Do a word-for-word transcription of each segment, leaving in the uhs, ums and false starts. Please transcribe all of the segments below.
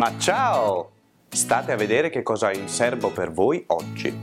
Ma ciao! State a vedere che cosa ho in serbo per voi oggi.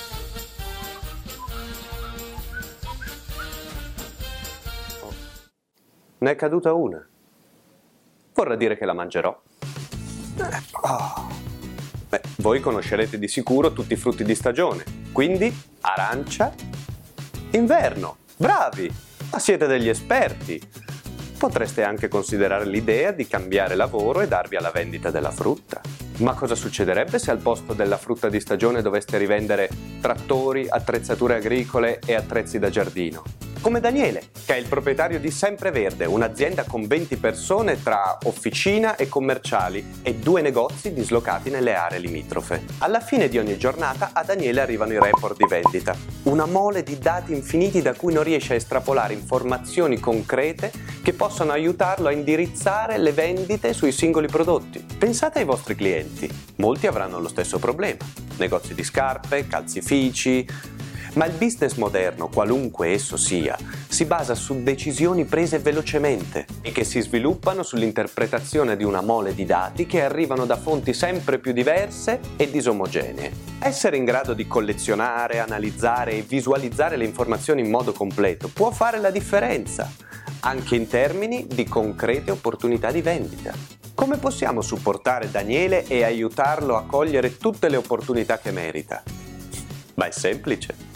Ne è caduta una. Vorrà dire che la mangerò. Eh, oh. Beh, voi conoscerete di sicuro tutti i frutti di stagione, quindi arancia, inverno. Bravi! Ma siete degli esperti! Potreste anche considerare l'idea di cambiare lavoro e darvi alla vendita della frutta. Ma cosa succederebbe se al posto della frutta di stagione doveste rivendere trattori, attrezzature agricole e attrezzi da giardino? Come Daniele, che è il proprietario di Sempreverde, un'azienda con venti persone tra officina e commerciali e due negozi dislocati nelle aree limitrofe. Alla fine di ogni giornata a Daniele arrivano i report di vendita, una mole di dati infiniti da cui non riesce a estrapolare informazioni concrete che possano aiutarlo a indirizzare le vendite sui singoli prodotti. Pensate ai vostri clienti, molti avranno lo stesso problema, negozi di scarpe, calzifici. Ma il business moderno, qualunque esso sia, si basa su decisioni prese velocemente e che si sviluppano sull'interpretazione di una mole di dati che arrivano da fonti sempre più diverse e disomogenee. Essere in grado di collezionare, analizzare e visualizzare le informazioni in modo completo può fare la differenza, anche in termini di concrete opportunità di vendita. Come possiamo supportare Daniele e aiutarlo a cogliere tutte le opportunità che merita? Ma è semplice.